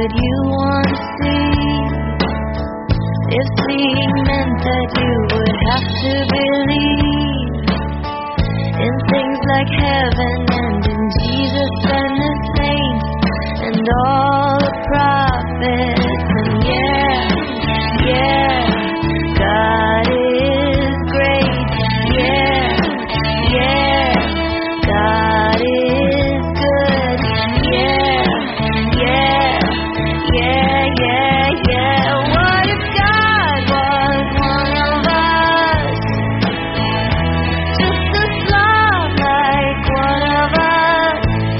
would you want to see? If seeing meant that you would have to believe in things like heaven and in Jesus and the saints and all the prophets, and yeah, God is great, yeah, God is good, yeah. What if God was one of us, just a slob like one of us,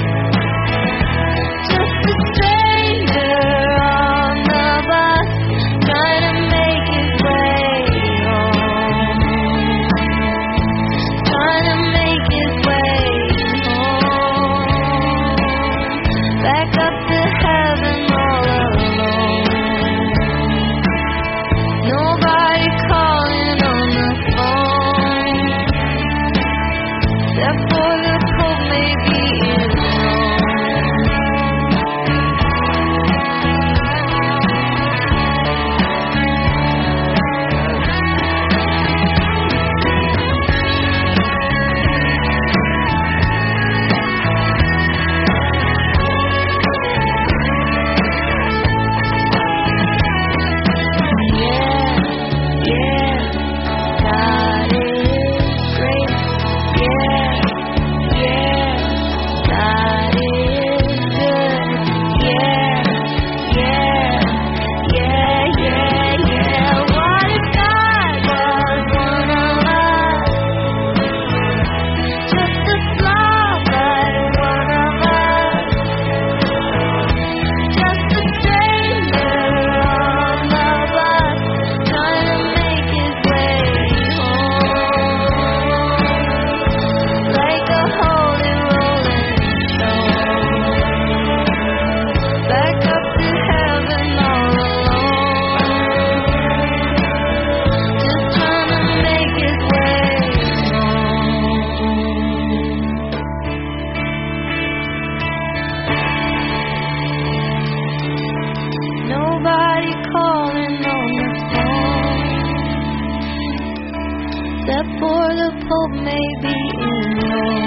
just a stranger on the bus, trying to make his way home, trying to make his way home, back up to heaven all alone. Nobody calling on the phone, therefore the Pope may be in God is great, God is good, What if God was one of us, just a slob like one of us, just a stranger on the bus, trying to make his way home, like a holy rolling stone, back up to heaven all alone, just trying to make his way home. Nobody calling on the phone, except for the Pope may be in Rome.